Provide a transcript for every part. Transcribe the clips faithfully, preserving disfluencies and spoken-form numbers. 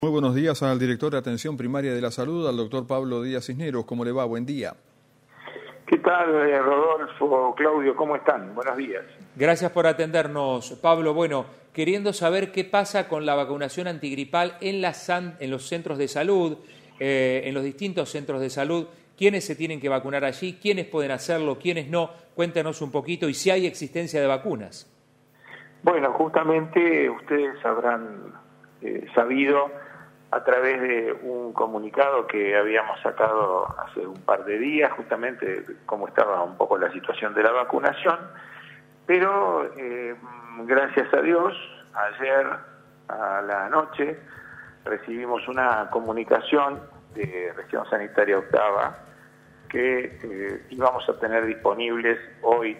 Muy buenos días al director de Atención Primaria de la Salud, al doctor Pablo Díaz Cisneros. ¿Cómo le va? Buen día. ¿Qué tal, Rodolfo, Claudio? ¿Cómo están? Buenos días. Gracias por atendernos, Pablo. Bueno, queriendo saber qué pasa con la vacunación antigripal en, la san, en los centros de salud, eh, en los distintos centros de salud, quiénes se tienen que vacunar allí, quiénes pueden hacerlo, quiénes no. Cuéntanos un poquito y si hay existencia de vacunas. Bueno, justamente ustedes habrán eh, sabido a través de un comunicado que habíamos sacado hace un par de días, justamente cómo estaba un poco la situación de la vacunación, pero eh, gracias a Dios, ayer a la noche recibimos una comunicación de Región Sanitaria Octava que eh, íbamos a tener disponibles hoy,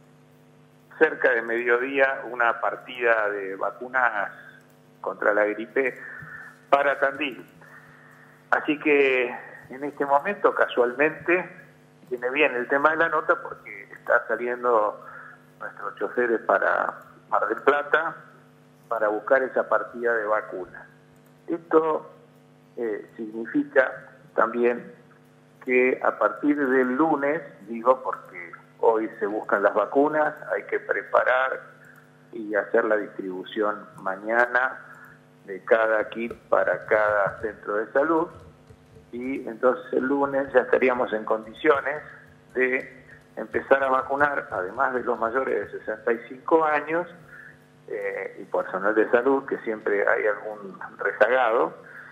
cerca de mediodía, una partida de vacunas contra la gripe para Tandil. Así que en este momento, casualmente, viene bien el tema de la nota porque está saliendo nuestros choferes para Mar del Plata para buscar esa partida de vacunas. Esto eh, significa también que a partir del lunes, digo porque hoy se buscan las vacunas, hay que preparar y hacer la distribución mañana de cada kit para cada centro de salud, y entonces el lunes ya estaríamos en condiciones de empezar a vacunar, además de los mayores de sesenta y cinco años eh, y personal de salud, que siempre hay algún rezagado,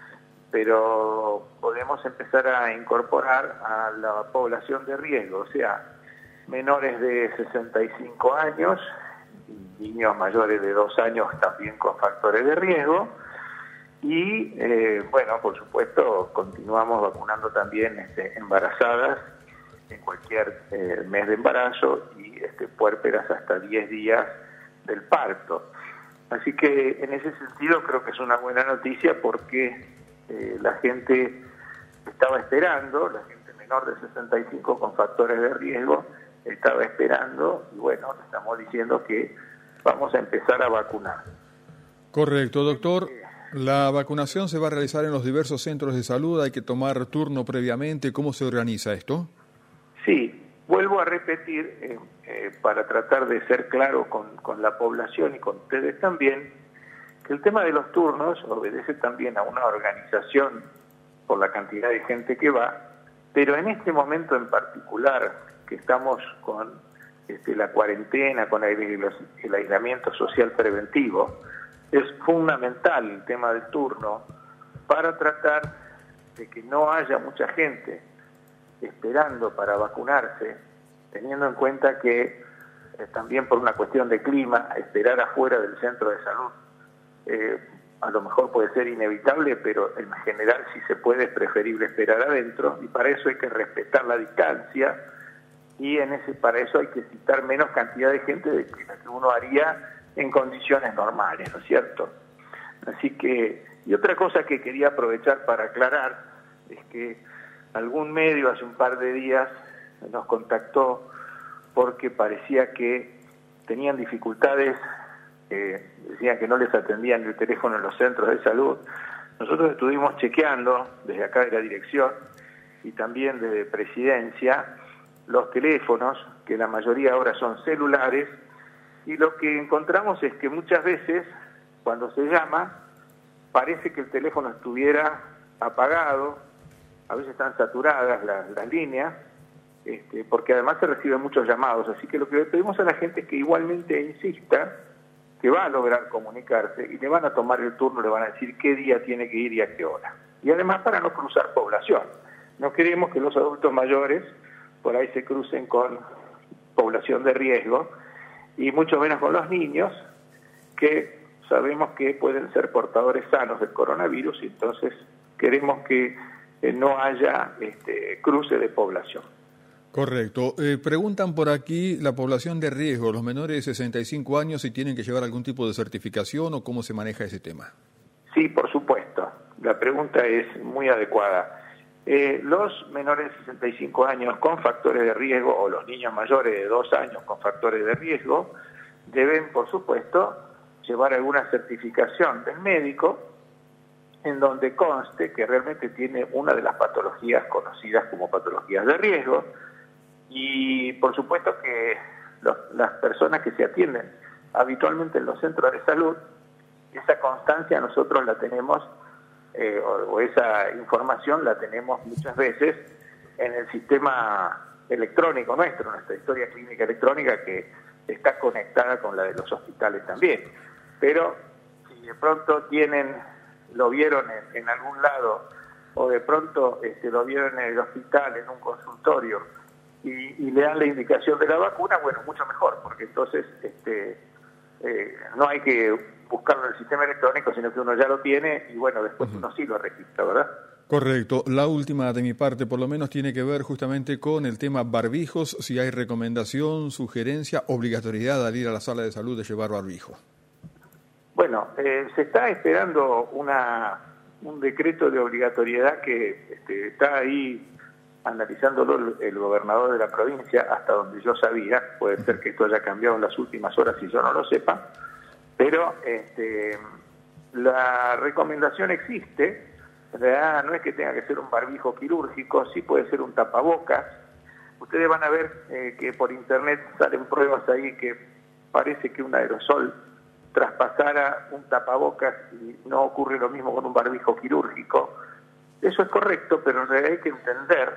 pero podemos empezar a incorporar a la población de riesgo, o sea, menores de sesenta y cinco años, niños mayores de dos años también con factores de riesgo, y eh, bueno, por supuesto, continuamos vacunando también este, embarazadas en cualquier eh, mes de embarazo y este, puérperas hasta diez días del parto. Así que en ese sentido creo que es una buena noticia porque eh, la gente estaba esperando, la gente menor de sesenta y cinco con factores de riesgo estaba esperando, y bueno, le estamos diciendo que vamos a empezar a vacunar. Correcto, doctor. La vacunación se va a realizar en los diversos centros de salud, hay que tomar turno previamente. ¿Cómo se organiza esto? Sí, vuelvo a repetir, eh, eh, para tratar de ser claro con, con la población y con ustedes también, que el tema de los turnos obedece también a una organización por la cantidad de gente que va, pero en este momento en particular, que estamos con este, la cuarentena, con el, el aislamiento social preventivo, es fundamental el tema del turno para tratar de que no haya mucha gente esperando para vacunarse, teniendo en cuenta que eh, también por una cuestión de clima, esperar afuera del centro de salud eh, a lo mejor puede ser inevitable, pero en general si se puede es preferible esperar adentro, y para eso hay que respetar la distancia, y en ese para eso hay que citar menos cantidad de gente de la que uno haría en condiciones normales, ¿no es cierto? Así que, y otra cosa que quería aprovechar para aclarar, es que algún medio hace un par de días nos contactó porque parecía que tenían dificultades, eh, decían que no les atendían el teléfono en los centros de salud. Nosotros estuvimos chequeando desde acá de la dirección y también desde Presidencia los teléfonos, que la mayoría ahora son celulares, y lo que encontramos es que muchas veces, cuando se llama, parece que el teléfono estuviera apagado, a veces están saturadas las, las líneas, este, porque además se reciben muchos llamados. Así que lo que le pedimos a la gente es que igualmente insista, que va a lograr comunicarse, y le van a tomar el turno, le van a decir qué día tiene que ir y a qué hora. Y además para no cruzar población. No queremos que los adultos mayores por ahí se crucen con población de riesgo, y mucho menos con los niños, que sabemos que pueden ser portadores sanos del coronavirus, y entonces queremos que eh, no haya este, cruce de población. Correcto. Eh, preguntan por aquí la población de riesgo, los menores de sesenta y cinco años, si tienen que llevar algún tipo de certificación o cómo se maneja ese tema. Sí, por supuesto. La pregunta es muy adecuada. Eh, los menores de sesenta y cinco años con factores de riesgo o los niños mayores de dos años con factores de riesgo deben, por supuesto, llevar alguna certificación del médico en donde conste que realmente tiene una de las patologías conocidas como patologías de riesgo, y por supuesto que los, las personas que se atienden habitualmente en los centros de salud, esa constancia nosotros la tenemos, eh, o, o esa información la tenemos muchas veces en el sistema electrónico nuestro, nuestra historia clínica electrónica, que está conectada con la de los hospitales también. Pero si de pronto tienen, lo vieron en, en algún lado, o de pronto este, lo vieron en el hospital, en un consultorio, y, y le dan la indicación de la vacuna, bueno, mucho mejor, porque entonces este, eh, no hay que buscarlo en el sistema electrónico, sino que uno ya lo tiene y bueno, después uh-huh. uno sí lo registra, ¿verdad? Correcto. La última de mi parte, por lo menos, tiene que ver justamente con el tema barbijos, si hay recomendación, sugerencia, obligatoriedad al ir a la sala de salud de llevar barbijo. Bueno, eh, se está esperando una un decreto de obligatoriedad que este, está ahí analizándolo el, el gobernador de la provincia, hasta donde yo sabía. Puede ser que esto haya cambiado en las últimas horas y yo no lo sepa, pero este, la recomendación existe. En realidad no es que tenga que ser un barbijo quirúrgico, sí puede ser un tapabocas. Ustedes van a ver eh, que por internet salen pruebas ahí que parece que un aerosol traspasara un tapabocas y no ocurre lo mismo con un barbijo quirúrgico. Eso es correcto, pero en realidad hay que entender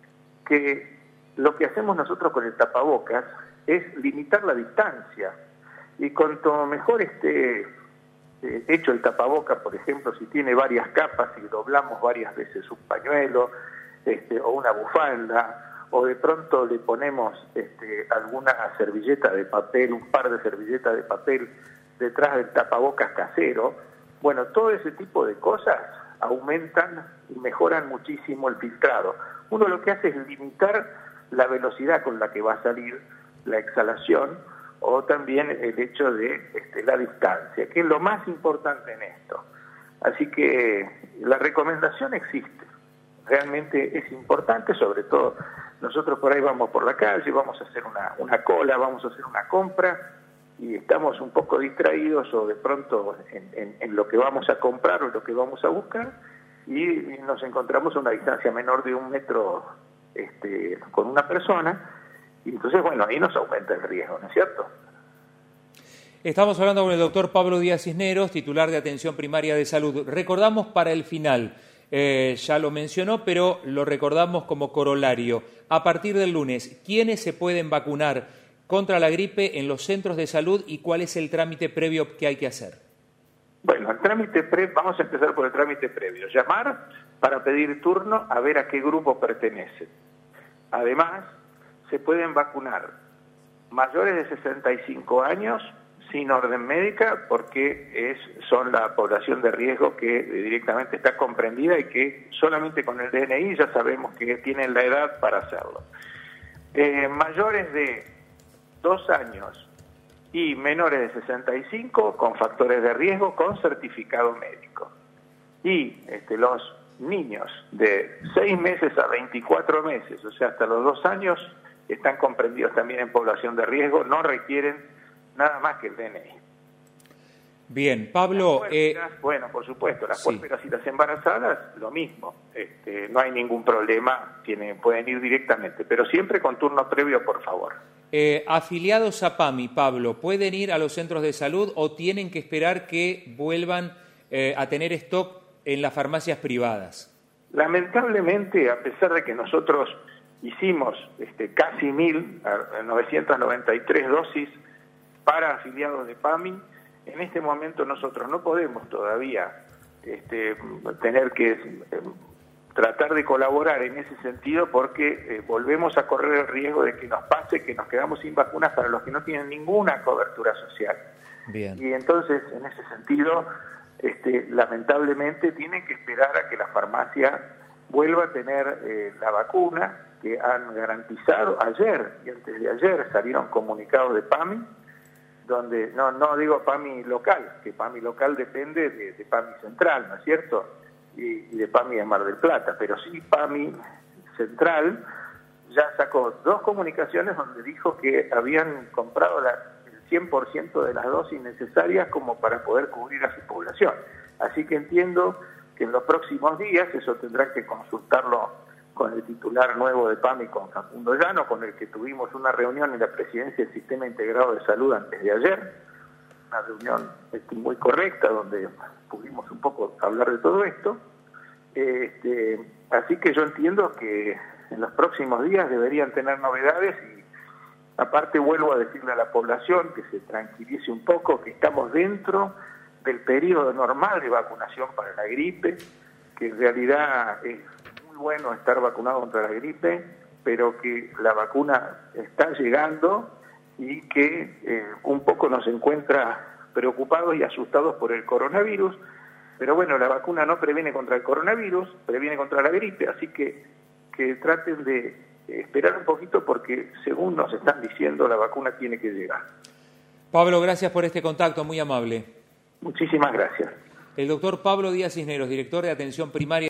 que lo que hacemos nosotros con el tapabocas es limitar la distancia. Y cuanto mejor esté eh, hecho el tapaboca, por ejemplo, si tiene varias capas y doblamos varias veces un pañuelo este, o una bufanda, o de pronto le ponemos este, alguna servilleta de papel, un par de servilletas de papel detrás del tapabocas casero, bueno, todo ese tipo de cosas aumentan y mejoran muchísimo el filtrado. Uno lo que hace es limitar la velocidad con la que va a salir la exhalación, o también el hecho de este, la distancia, que es lo más importante en esto. Así que la recomendación existe, realmente es importante, sobre todo nosotros por ahí vamos por la calle, vamos a hacer una, una cola, vamos a hacer una compra, y estamos un poco distraídos o de pronto en, en, en lo que vamos a comprar o en lo que vamos a buscar, y, y nos encontramos a una distancia menor de un metro este, con una persona, y entonces, bueno, ahí nos aumenta el riesgo, ¿no es cierto? Estamos hablando con el doctor Pablo Díaz Cisneros, titular de Atención Primaria de Salud. Recordamos para el final, eh, ya lo mencionó, pero lo recordamos como corolario. A partir del lunes, ¿quiénes se pueden vacunar contra la gripe en los centros de salud y cuál es el trámite previo que hay que hacer? Bueno, el trámite pre vamos a empezar por el trámite previo. Llamar para pedir turno a ver a qué grupo pertenece. Además, se pueden vacunar mayores de sesenta y cinco años sin orden médica, porque es, son la población de riesgo que directamente está comprendida y que solamente con el D N I ya sabemos que tienen la edad para hacerlo. Eh, mayores de dos años y menores de sesenta y cinco con factores de riesgo con certificado médico. Y este, los niños de seis meses a veinticuatro meses, o sea, hasta los dos años, están comprendidos también en población de riesgo, no requieren nada más que el D N I. Bien, Pablo... Las puérperas, eh... Bueno, por supuesto, las sí. puérperas y las embarazadas, lo mismo. Este, no hay ningún problema, tienen, pueden ir directamente, pero siempre con turno previo, por favor. Eh, afiliados a PAMI, Pablo, ¿pueden ir a los centros de salud o tienen que esperar que vuelvan eh, a tener stock en las farmacias privadas? Lamentablemente, a pesar de que nosotros hicimos este, casi mil novecientas noventa y tres dosis para afiliados de PAMI, en este momento nosotros no podemos todavía este, tener que eh, tratar de colaborar en ese sentido, porque eh, volvemos a correr el riesgo de que nos pase que nos quedamos sin vacunas para los que no tienen ninguna cobertura social. Bien. Y entonces, en ese sentido, este, lamentablemente tienen que esperar a que la farmacia vuelva a tener eh, la vacuna que han garantizado. Ayer y antes de ayer salieron comunicados de PAMI, donde, no no digo PAMI local, que PAMI local depende de, de PAMI central, ¿no es cierto?, y, y de PAMI de Mar del Plata, pero sí PAMI central ya sacó dos comunicaciones donde dijo que habían comprado la, el cien por ciento de las dosis necesarias como para poder cubrir a su población. Así que entiendo que en los próximos días, eso tendrá que consultarlo con el titular nuevo de PAMI, con Facundo Llano, con el que tuvimos una reunión en la Presidencia del Sistema Integrado de Salud antes de ayer, una reunión este, muy correcta, donde pudimos un poco hablar de todo esto. Este, así que yo entiendo que en los próximos días deberían tener novedades y aparte vuelvo a decirle a la población que se tranquilice un poco, que estamos dentro del periodo normal de vacunación para la gripe, que en realidad es muy bueno estar vacunado contra la gripe, pero que la vacuna está llegando y que eh, un poco nos encuentra preocupados y asustados por el coronavirus, pero bueno, la vacuna no previene contra el coronavirus, previene contra la gripe, así que, que traten de esperar un poquito porque según nos están diciendo la vacuna tiene que llegar. Pablo, gracias por este contacto, muy amable. Muchísimas gracias. El doctor Pablo Díaz Cisneros, director de Atención Primaria